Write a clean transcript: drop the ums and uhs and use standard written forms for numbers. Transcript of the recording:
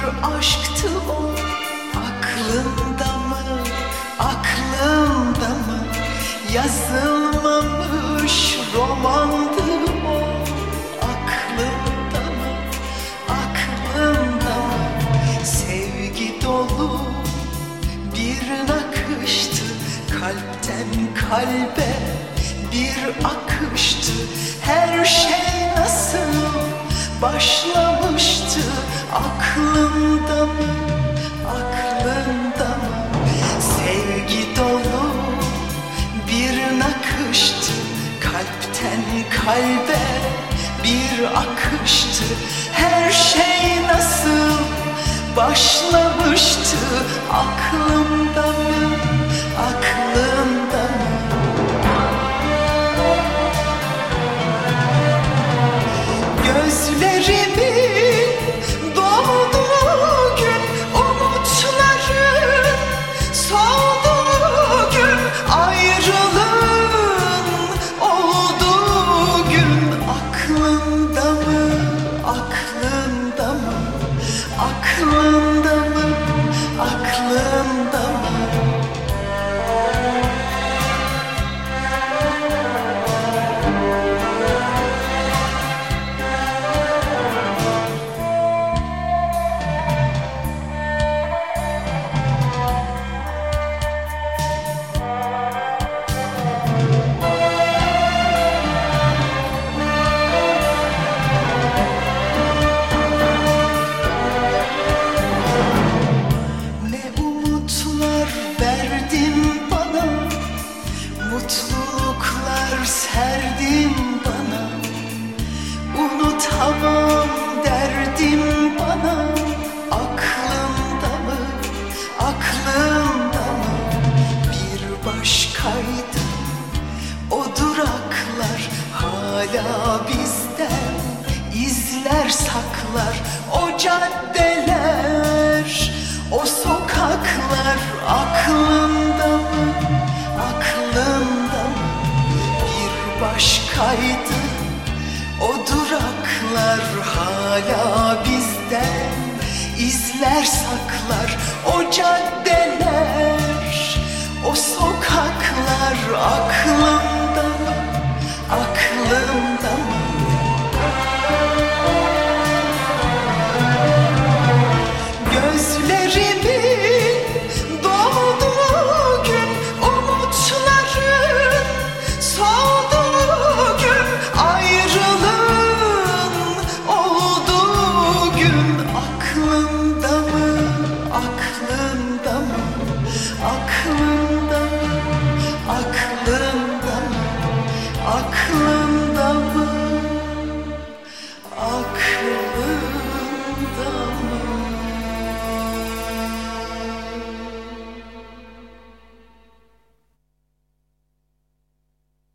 aşktı o. Aklında mı, aklında mı? Yazılmamış romandı o. Aklında mı, aklında mı? Sevgi dolu bir nakıştı, kalpten kalbe bir akıştı. Her şey nasıl başlamıştı? Aklında mı, aklında mı? Sevgi dolu bir nakıştı, kalpten kalbe bir akıştı. Her şey nasıl başlamıştı? Aklında mı, aklında mı? Gözlerimin dolduğu gün, umutların solduğu gün, ayrılığın olduğu gün. Aklında mı, aklında mı? Aklında mı, aklında mı? Mutluluklar serdin bana, unutamam derdim bana. Aklında mı, aklında mı? Bir başkaydı o duraklar, hala bizden izler saklar. O caddeler, o sokaklar, aklında mı, aklında mı? Bir başkaydı o duraklar, hala bizden izler saklar. O caddeler, o sokaklar, aklında